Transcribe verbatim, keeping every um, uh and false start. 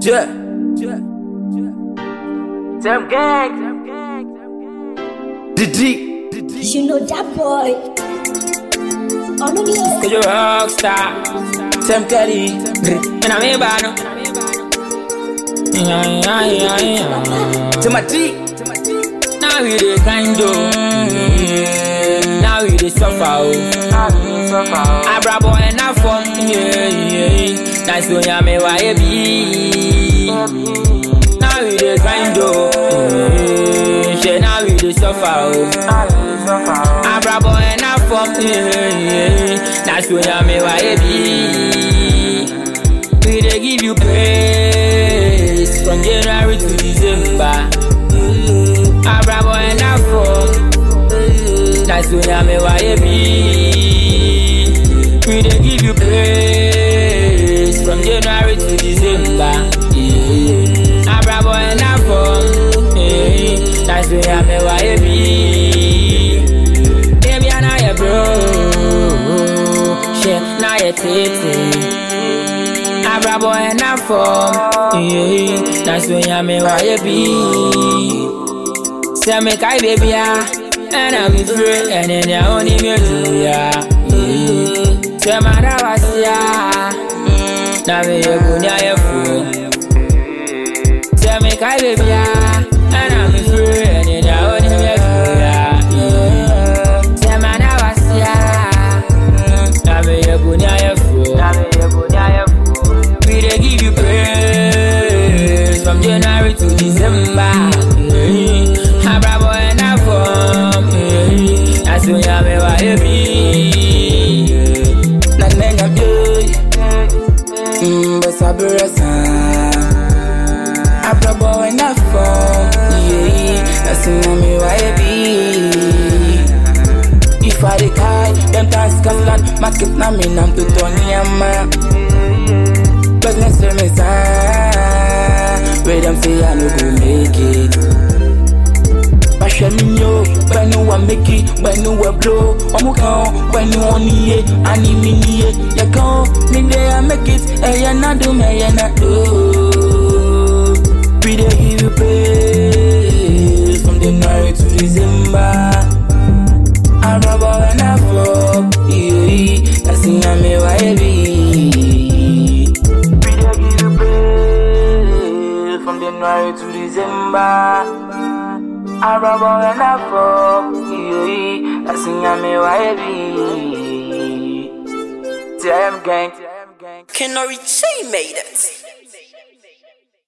Yeah. Them gang. Didi. You know that boy. Oh no, no. Cause you're a rock star. Them Kelly. And I'm in Bano. Yeah, yeah, yeah, yeah. To my T. Now we the kind of. Now we the suffer. I brought boy enough for. Yeah, yeah. That's when I'm a Y B. Now we the kind of. Now we the suffer. I brought boy enough for. Yeah, that's when I'm a Y B. We they give you praise from January to December. I brought boy enough for. That's when I'm a Y B. We they give you praise from January to December. I brought boy enough for. That's when I'm a Y B. Baby, I know you bro. Shit, now you titty. I brought boy enough for. That's when I'm a Y B. Say me kai baby ya, and I'm free, and then you only me do ya. Say my da was ya, now me you go near your fool. Say me kai baby ya, and I'm free, and then you only me do ya. Say my da was ya, now me you go near your fool. Now me you go near your fool. We dey give you praise from January to December. I brought boy enough for me. That's when I'm a Y B. Na nenya boy, mm, but sabrasa. I brought boy enough for me. That's when I'm a Y B. If I decay, them times Scotland, market na me nam to Tony Amma. Business for me son, where them say I no go make it. When you want make it, when you want blow, I'm okay. When you want me, I need me, you go, me there, make it, and you're not do me, you're not do. We dey give you praise from the night to December. I'm rubber and I fuck, yeah, that's in my Y B. We dey give you praise from the night to December. I rub on and I fuck, yeah, that's in my Y B. T M gang. Can I say made it?